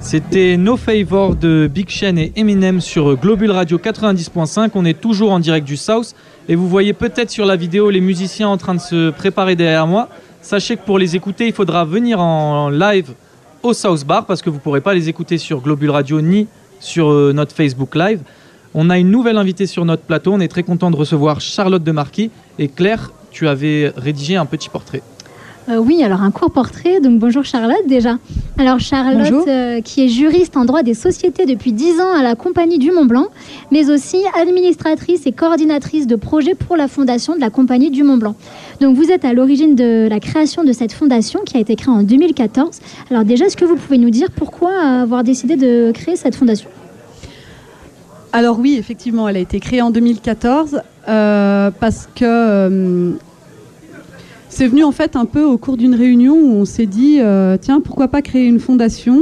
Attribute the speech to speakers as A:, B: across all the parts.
A: C'était No Favor de Big Sean et Eminem sur Globule Radio 90.5. On est toujours en direct du South et vous voyez peut-être sur la vidéo les musiciens en train de se préparer derrière moi. Sachez que pour les écouter, il faudra venir en live au South Bar parce que vous ne pourrez pas les écouter sur Globule Radio ni sur notre Facebook Live. On a une nouvelle invitée sur notre plateau. On est très content de recevoir Charlotte Demarquis. Et Claire, tu avais rédigé un petit portrait.
B: Oui, alors un court portrait. Donc bonjour Charlotte déjà. Alors Charlotte, qui est juriste en droit des sociétés depuis 10 ans à la Compagnie du Mont-Blanc, mais aussi administratrice et coordinatrice de projet pour la fondation de la Compagnie du Mont-Blanc. Donc vous êtes à l'origine de la création de cette fondation qui a été créée en 2014. Alors déjà, est-ce que vous pouvez nous dire pourquoi avoir décidé de créer cette fondation ?
C: Alors oui, effectivement, elle a été créée en 2014 parce que... c'est venu en fait un peu au cours d'une réunion où on s'est dit tiens, pourquoi pas créer une fondation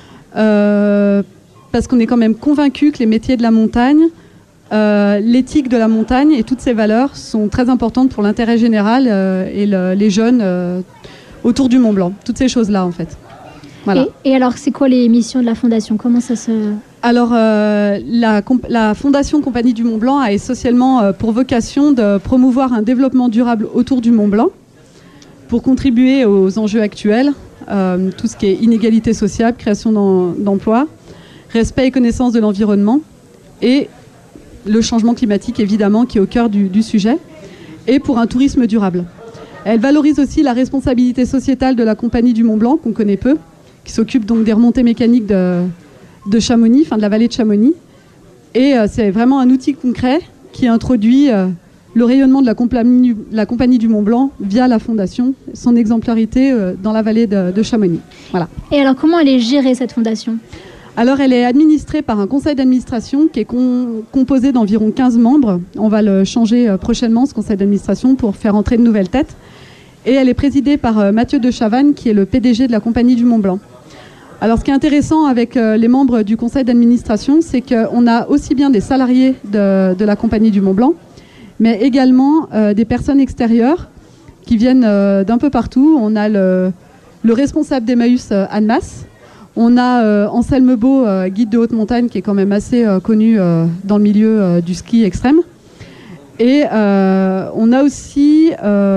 C: parce qu'on est quand même convaincu que les métiers de la montagne, l'éthique de la montagne et toutes ces valeurs sont très importantes pour l'intérêt général et les jeunes autour du Mont Blanc. Toutes ces choses-là en fait. Voilà.
B: Et alors, c'est quoi les missions de la fondation ? Comment ça se...
C: Alors, la Fondation Compagnie du Mont Blanc a essentiellement pour vocation de promouvoir un développement durable autour du Mont Blanc, pour contribuer aux enjeux actuels, tout ce qui est inégalité sociale, création d'emplois, respect et connaissance de l'environnement et le changement climatique, évidemment, qui est au cœur du sujet, et pour un tourisme durable. Elle valorise aussi la responsabilité sociétale de la Compagnie du Mont Blanc, qu'on connaît peu, qui s'occupe donc des remontées mécaniques de Chamonix, enfin de la vallée de Chamonix. Et c'est vraiment un outil concret qui introduit... le rayonnement de la Compagnie du Mont Blanc via la Fondation, son exemplarité dans la vallée de Chamonix. Voilà.
B: Et alors, comment elle est gérée, cette fondation ?
C: Alors, elle est administrée par un conseil d'administration qui est composé d'environ 15 membres. On va le changer prochainement, ce conseil d'administration, pour faire entrer de nouvelles têtes. Et elle est présidée par Mathieu de Chavannes, qui est le PDG de la Compagnie du Mont Blanc. Alors, ce qui est intéressant avec les membres du conseil d'administration, c'est qu'on a aussi bien des salariés de la Compagnie du Mont Blanc, mais également des personnes extérieures qui viennent d'un peu partout. On a le responsable d'Emmaüs, Anne Masse. On a Anselme Beau, guide de haute montagne, qui est quand même assez connu dans le milieu du ski extrême. Et on a aussi,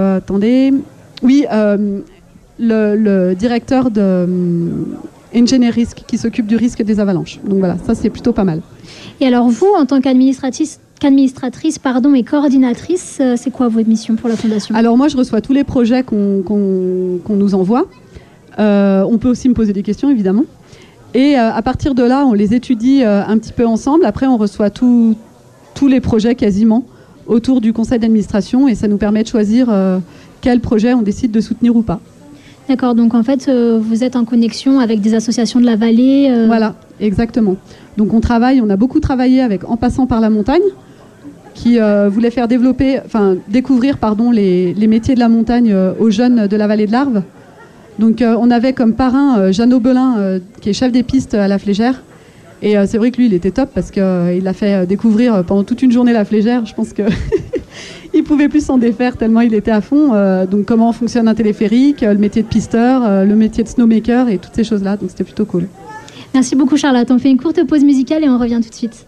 C: le directeur de Engineer Risk, qui s'occupe du risque des avalanches. Donc voilà, ça c'est plutôt pas mal.
B: Et alors vous, en tant qu'administratrice et coordinatrice, c'est quoi votre mission pour la Fondation ?
C: Alors moi, je reçois tous les projets qu'on nous envoie. On peut aussi me poser des questions, évidemment. Et à partir de là, on les étudie un petit peu ensemble. Après, on reçoit tous les projets quasiment autour du conseil d'administration et ça nous permet de choisir quel projet on décide de soutenir ou pas.
B: D'accord, donc en fait, vous êtes en connexion avec des associations de la vallée
C: Voilà, exactement. Donc on a beaucoup travaillé avec En passant par la montagne, qui voulait faire découvrir les métiers de la montagne aux jeunes de la vallée de l'Arve. Donc on avait comme parrain Jeannot Belin, qui est chef des pistes à la Flégère. Et c'est vrai que lui, il était top parce qu'il a fait découvrir pendant toute une journée la Flégère. Je pense qu'il ne pouvait plus s'en défaire tellement il était à fond. Donc comment fonctionne un téléphérique, le métier de pisteur, le métier de snowmaker et toutes ces choses-là. Donc c'était plutôt cool.
B: Merci beaucoup Charlotte. On fait une courte pause musicale et on revient tout de suite.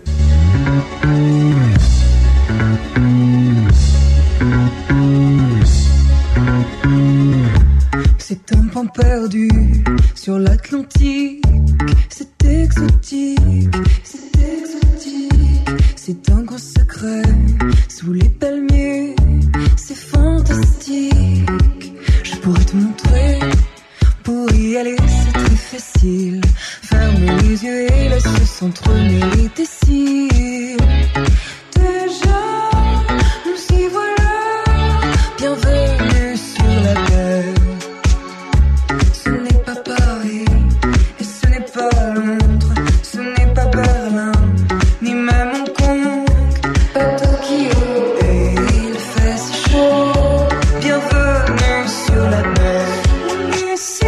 D: C'est un pan perdu sur l'Atlantique. C'est exotique, c'est exotique. C'est un grand secret sous les palmiers. C'est fantastique. Je pourrais te montrer. Pour y aller, c'est très facile. Ferme les yeux et laisse s'entremêler tes cils. Déjà, nous y voilà. Bienvenue sur la terre. Ce n'est pas Paris et ce n'est pas Londres. Ce n'est pas Berlin, ni même Hong Kong. Pas Tokyo et il fait si chaud. Bienvenue sur la mer. Ici.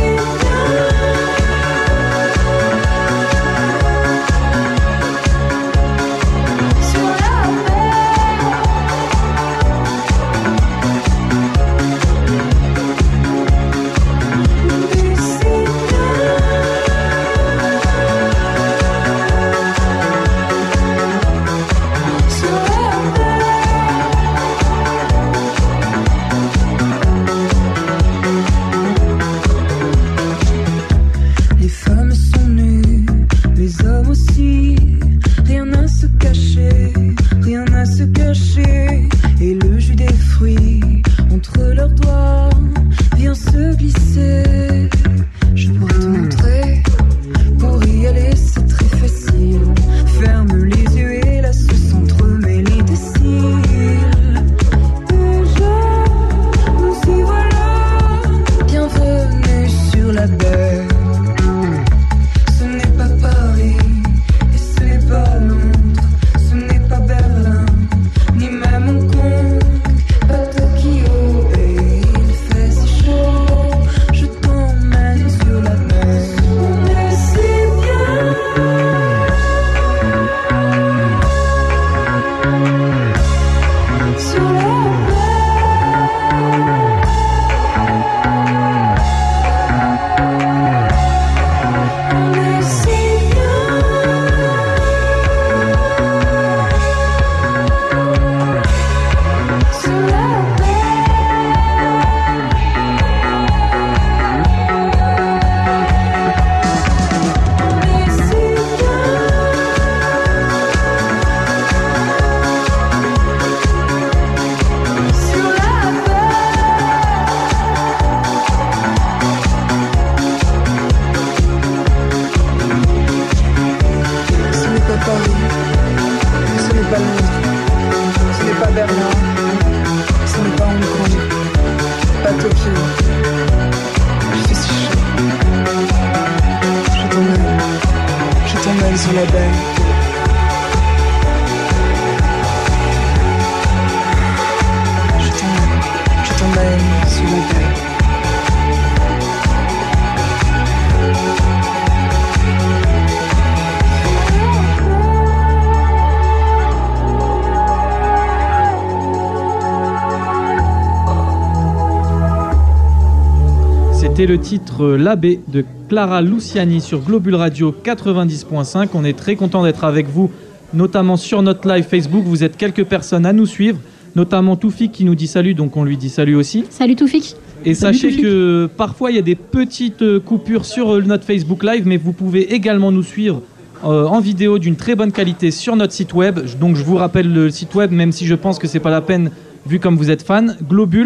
D: t'emmène sur la baie. Je t'emmène sur la baie.
A: C'était le titre L'Abbé de Clara Luciani sur Globule Radio 90.5. On est très content d'être avec vous, notamment sur notre live Facebook. Vous êtes quelques personnes à nous suivre, notamment Toufik qui nous dit salut, donc on lui dit salut aussi.
B: Salut Toufik.
A: Et sachez que parfois il y a des petites coupures sur notre Facebook Live, mais vous pouvez également nous suivre en vidéo d'une très bonne qualité sur notre site web. Donc je vous rappelle le site web, même si je pense que c'est pas la peine vu comme vous êtes fan,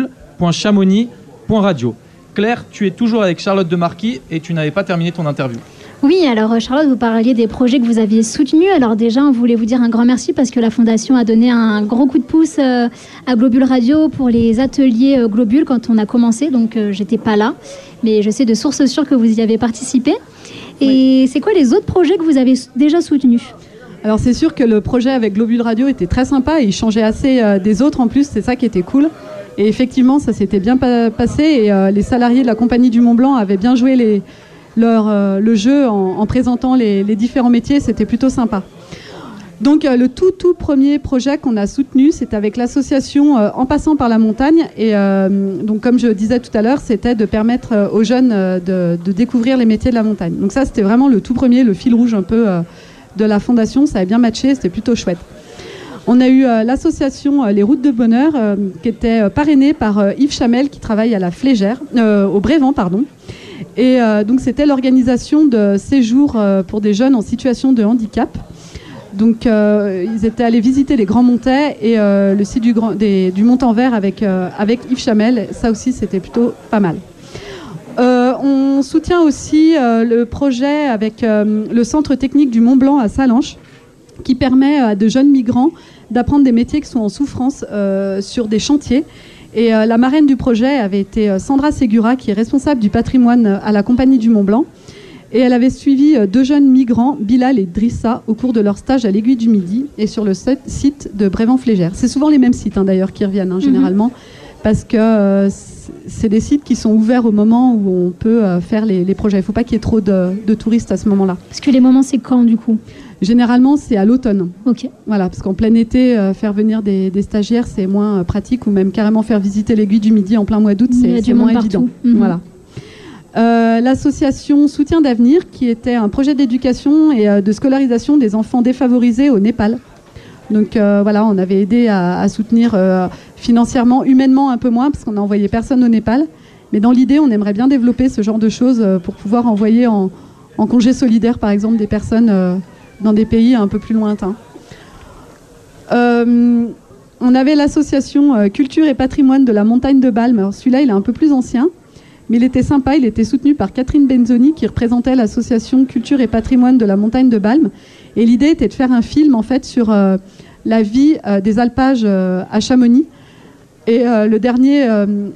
A: globule.chamonix.radio. Claire, tu es toujours avec Charlotte de Marquis et tu n'avais pas terminé ton interview.
B: Oui, alors Charlotte, vous parliez des projets que vous aviez soutenus. Alors déjà, on voulait vous dire un grand merci parce que la Fondation a donné un gros coup de pouce à Globule Radio pour les ateliers Globule quand on a commencé. Donc j'étais pas là, mais je sais de sources sûres que vous y avez participé. Et oui. C'est quoi les autres projets que vous avez déjà soutenus ?
C: Alors c'est sûr que le projet avec Globule Radio était très sympa et il changeait assez des autres en plus, c'est ça qui était cool. Et effectivement, ça s'était bien passé et les salariés de la Compagnie du Mont-Blanc avaient bien joué le jeu en présentant les différents métiers, c'était plutôt sympa. Donc le tout premier projet qu'on a soutenu, c'était avec l'association En passant par la montagne. Et donc comme je disais tout à l'heure, c'était de permettre aux jeunes de découvrir les métiers de la montagne. Donc ça, c'était vraiment le tout premier, le fil rouge un peu de la fondation. Ça avait bien matché, c'était plutôt chouette. On a eu l'association Les Routes de Bonheur qui était parrainée par Yves Chamel qui travaille à la Flégère, au Brévent, pardon. Et donc c'était l'organisation de séjours pour des jeunes en situation de handicap. Donc ils étaient allés visiter les Grands Montets et le site du Montanvert avec Yves Chamel. Ça aussi c'était plutôt pas mal. On soutient aussi le projet avec le centre technique du Mont Blanc à Salanches qui permet à de jeunes migrants d'apprendre des métiers qui sont en souffrance sur des chantiers. Et la marraine du projet avait été Sandra Segura, qui est responsable du patrimoine à la Compagnie du Mont Blanc. Et elle avait suivi 2 jeunes migrants, Bilal et Drissa, au cours de leur stage à l'Aiguille du Midi et sur le site de Brévent-Flégère. C'est souvent les mêmes sites d'ailleurs qui reviennent généralement, parce que c'est des sites qui sont ouverts au moment où on peut faire les projets. Il ne faut pas qu'il y ait trop de touristes à ce moment-là.
B: Parce que les moments, c'est quand du coup ?
C: Généralement, c'est à l'automne.
B: Ok. Voilà,
C: parce qu'en plein été, faire venir des stagiaires, c'est moins pratique, ou même carrément faire visiter l'Aiguille du Midi en plein mois d'août, c'est moins évident. Voilà. L'association Soutien d'avenir, qui était un projet d'éducation et de scolarisation des enfants défavorisés au Népal. Donc voilà, on avait aidé à soutenir financièrement, humainement un peu moins, parce qu'on n'a envoyé personne au Népal. Mais dans l'idée, on aimerait bien développer ce genre de choses pour pouvoir envoyer en congé solidaire, par exemple, des personnes dans des pays un peu plus lointains. On avait l'association Culture et Patrimoine de la Montagne de Balme. Alors celui-là, il est un peu plus ancien, mais il était sympa. Il était soutenu par Catherine Benzoni, qui représentait l'association Culture et Patrimoine de la Montagne de Balme. Et l'idée était de faire un film, en fait, sur la vie des alpages à Chamonix. Et le dernier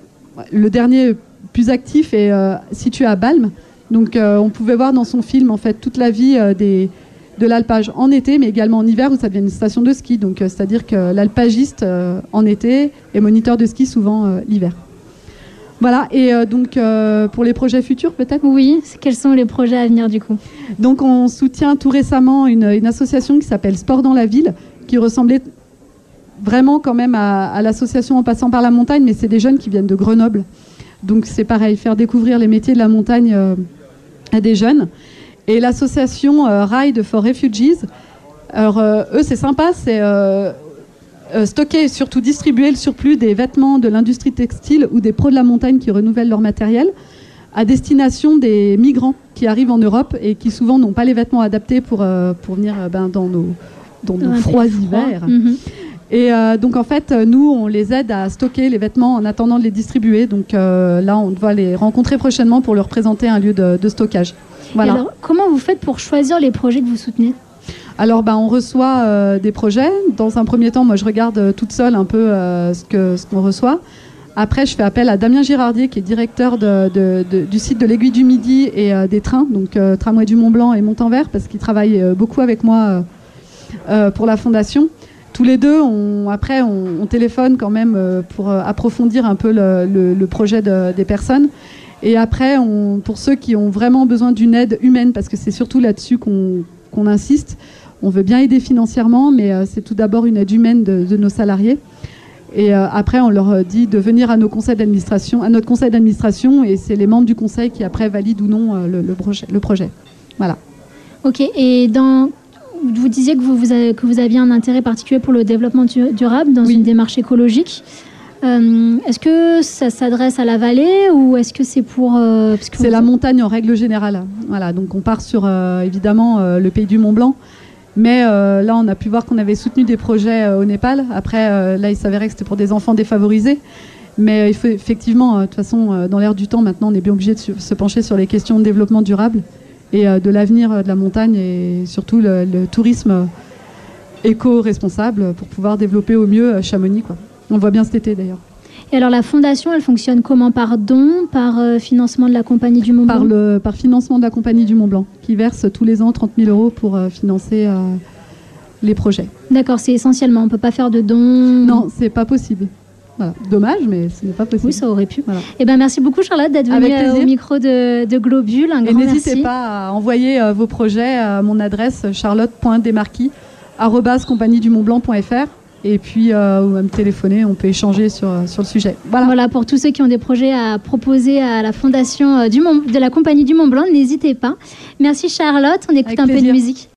C: plus actif est situé à Balme. Donc on pouvait voir dans son film, en fait, toute la vie de l'alpage en été, mais également en hiver, où ça devient une station de ski. Donc c'est-à-dire que l'alpagiste en été est moniteur de ski souvent l'hiver. Voilà, et donc pour les projets futurs peut-être ?
B: Oui, quels sont les projets à venir du coup ?
C: Donc on soutient tout récemment une association qui s'appelle Sport dans la ville, qui ressemblait vraiment quand même à l'association En passant par la montagne, mais c'est des jeunes qui viennent de Grenoble. Donc c'est pareil, faire découvrir les métiers de la montagne à des jeunes. Et l'association Ride for Refugees, alors eux c'est sympa, c'est stocker et surtout distribuer le surplus des vêtements de l'industrie textile ou des pros de la montagne qui renouvellent leur matériel à destination des migrants qui arrivent en Europe et qui souvent n'ont pas les vêtements adaptés pour venir dans nos froids hivers. Et donc en fait, nous, on les aide à stocker les vêtements en attendant de les distribuer. Donc là, on va les rencontrer prochainement pour leur présenter un lieu de stockage. Voilà.
B: Et alors, comment vous faites pour choisir les projets que vous soutenez ?
C: Alors, on reçoit des projets. Dans un premier temps, moi, je regarde toute seule un peu ce qu'on reçoit. Après, je fais appel à Damien Girardier, qui est directeur du site de l'Aiguille du Midi et des trains, donc Tramway du Mont-Blanc et Montanvert, parce qu'il travaille beaucoup avec moi pour la fondation. Tous les deux, on téléphone quand même pour approfondir un peu le projet des personnes. Et après, pour ceux qui ont vraiment besoin d'une aide humaine, parce que c'est surtout là-dessus qu'on insiste, on veut bien aider financièrement, mais c'est tout d'abord une aide humaine de nos salariés. Et après, on leur dit de venir à notre conseil d'administration, et c'est les membres du conseil qui après valident ou non le projet. Voilà.
B: Ok. Et vous disiez que vous aviez un intérêt particulier pour le développement durable dans une démarche écologique. Est-ce que ça s'adresse à la vallée ou est-ce que c'est pour...
C: c'est la montagne en règle générale. Voilà, donc on part sur évidemment le pays du Mont-Blanc. Mais là, on a pu voir qu'on avait soutenu des projets au Népal. Après, là, il s'avérait que c'était pour des enfants défavorisés. Mais il faut effectivement, de toute façon, dans l'air du temps, maintenant, on est bien obligé de se pencher sur les questions de développement durable et de l'avenir de la montagne et surtout le tourisme éco-responsable pour pouvoir développer au mieux Chamonix, quoi. On le voit bien cet été d'ailleurs.
B: Et alors la fondation, elle fonctionne comment? Par don, par financement de la Compagnie du Mont-Blanc?
C: Par financement de la Compagnie du Mont-Blanc, qui verse tous les ans 30 000 € pour financer les projets.
B: D'accord, c'est essentiellement, on ne peut pas faire de dons?
C: Non, c'est pas possible. Voilà. Dommage, mais ce n'est pas possible.
B: Oui, ça aurait pu.
C: Voilà.
B: Eh ben, merci beaucoup Charlotte d'être venue au micro de Globule. Un grand merci. Et
C: n'hésitez pas à envoyer vos projets à mon adresse charlotte.desmarquis@compagniedumontblanc.fr. Et puis, ou à me téléphoner, on peut échanger sur le sujet.
B: Voilà, pour tous ceux qui ont des projets à proposer à la fondation de la Compagnie du Mont-Blanc, n'hésitez pas. Merci Charlotte, on écoute un peu de musique.